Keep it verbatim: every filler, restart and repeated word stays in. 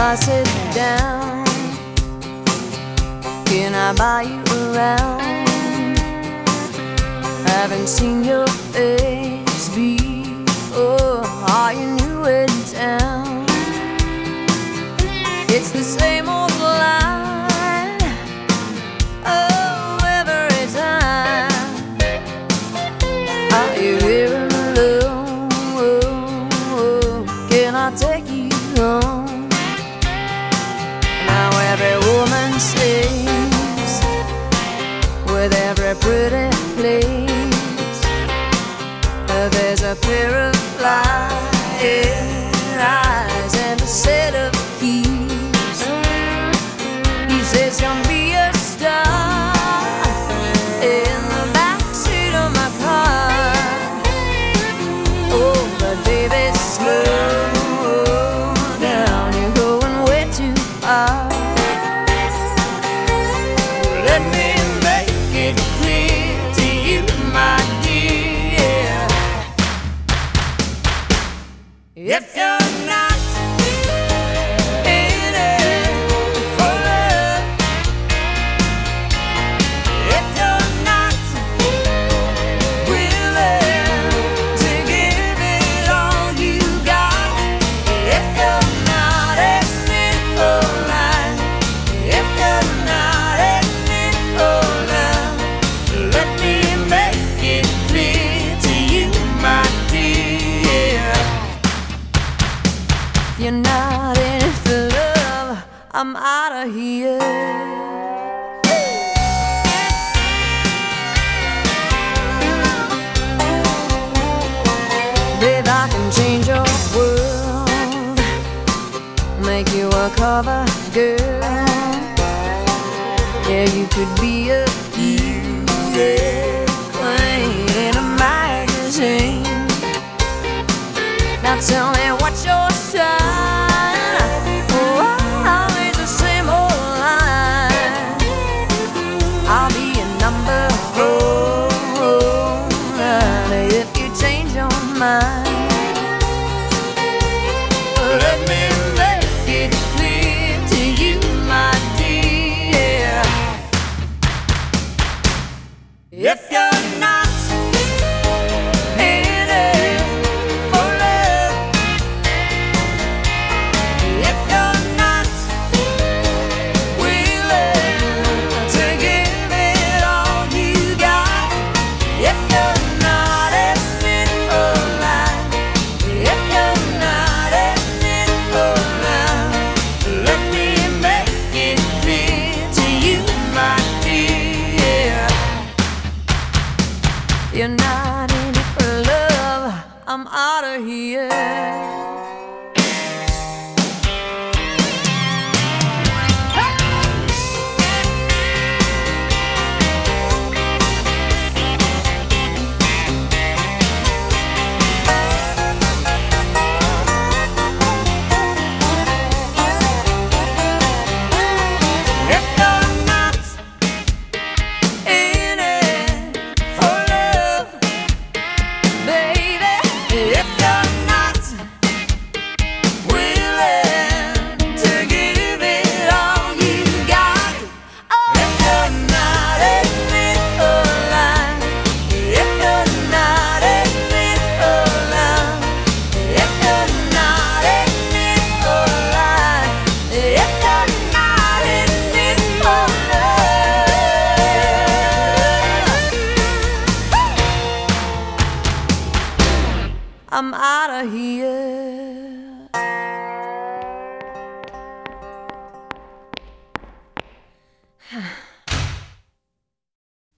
I sit down, can I buy you around? Haven't seen your face before. Are you new in town? It's the same old line, oh, every time. Are you here alone? Can I take you home? Now every woman sings with every pretty place. There's a pair of flying eyes and a set of keys. He says, "Come be a star in the backseat of my car." Oh, but baby, slow down, you're going way too far. Let me make it clear to you, my dear, if you're not in it for love, if you're not willing to give it all you got, if you're not in it for life, if you're not in it for love, let me make it clear to you, my dear. If you're not in it for love, I'm out of here. Babe, I can change your world, make you a cover girl. Yeah, you could be a beauty queen in a magazine. Now tell me what's your sign? Oh, always the same old line. I'll be a number four if you change your mind. Let me make it clear to you, my dear, if you're not in it for love, if you're not willing to give it all you got, if you're not in it for life, if you're not in it for love, let me make it clear to you, my dear. You're not in it for love, I'm out of here.